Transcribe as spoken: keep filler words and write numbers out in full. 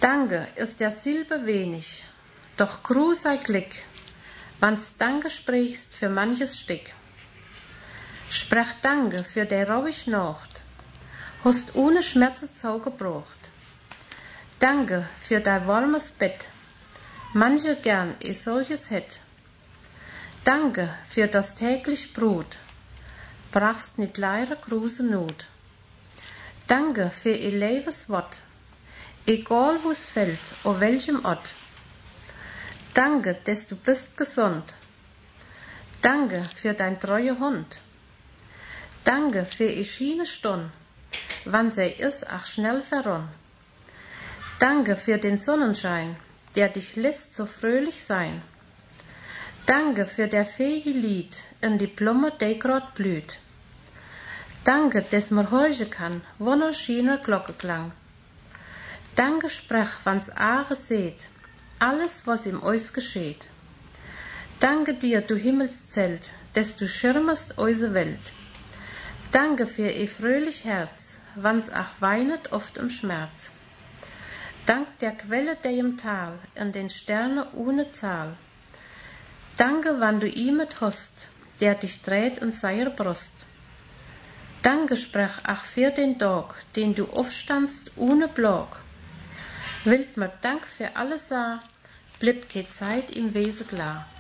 Danke ist der Silbe wenig, doch Gruß sei Glück, wann's Danke sprichst für manches Stück. Sprech Danke für der rauig Nacht, hast ohne Schmerzen zugebracht. Danke für dein warmes Bett, manche gern i solches hätt. Danke für das täglich Brot, brachst nit leire große Not. Danke für ihr lebendes Wort, egal wo's fällt, o welchem Ort. Danke, dass du bist gesund. Danke für dein treue Hund. Danke für ihr schiene Stund, wann sie is ach schnell verronn. Danke für den Sonnenschein, der dich lässt so fröhlich sein. Danke für der fähige Lied in die Blume, die grad blüht. Danke, dass man horchen kann, wonner schiene Glocke klang. Danke sprech, wann's Aare seht, alles, was im Eus geschieht. Danke dir, du Himmelszelt, dass du schirmest euse Welt. Danke für ihr fröhlich Herz, wann's ach weinet oft im Schmerz. Dank der Quelle, der im Tal, in den Sterne ohne Zahl. Danke, wann du imet host, der dich dreht in seiner Brust. Danke sprech ach für den Tag, den du aufstandst ohne Blag. Wilt mir Dank für alles sah, blieb ke Zeit im Wese klar.